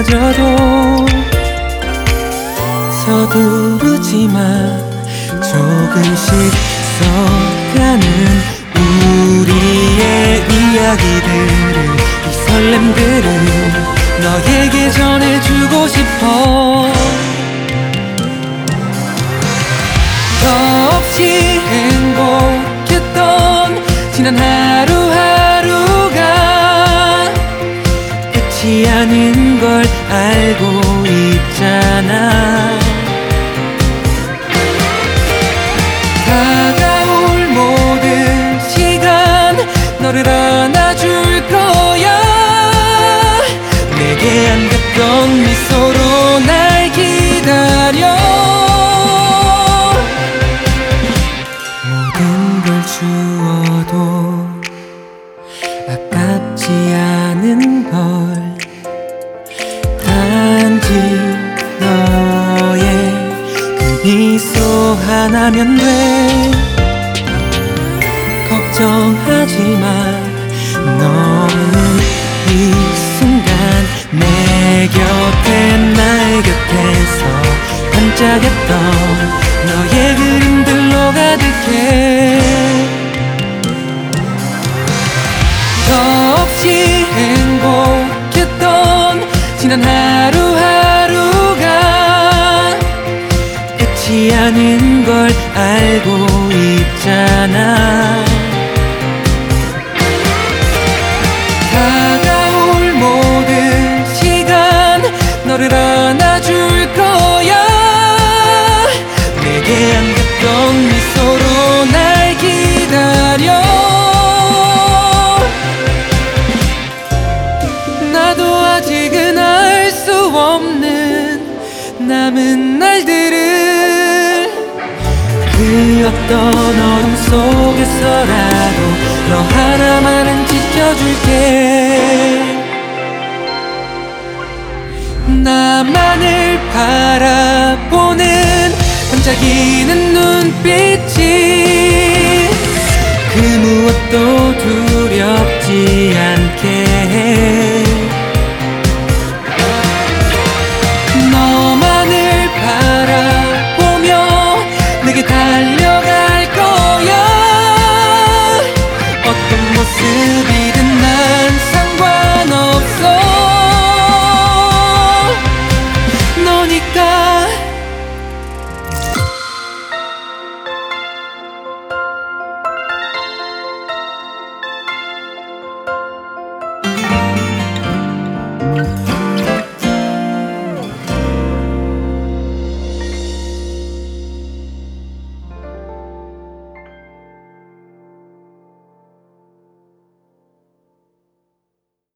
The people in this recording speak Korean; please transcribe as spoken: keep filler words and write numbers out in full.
흐려져도 서두르지만 조금씩 써가는 우리의 이야기들을, 이 설렘들을 너에게 전해주고 싶어. 더없이 행복했던 지난 하루하루가 끝이 아닌 걸 알고 있잖아. 다가올 모든 시간 너를 안아줄 거야. 내게 안겼던 미소로 날 기다려. 모든 걸 주어도 아깝지 않은 걸, 단지 너의 그 미소 하나면 돼. 걱정하지 마. 너는 이 순간 내 곁에, 나의 곁에서 반짝였던 너의 그림들로 가득해. 더없이 행복했던 지난 하루하루가 끝이 아닌 걸 알고 있잖아. 다가올 모든 시간 너를 안아줄 거야. 내게 안겼던 미소로 날 기다려. 나도 아직은 알 수 없는 남은 날들을, 그 어떤 어둠 속에서라도 너 하나만은 지켜줄게. 나만을 바라보는 반짝이는 눈빛이 그 무엇도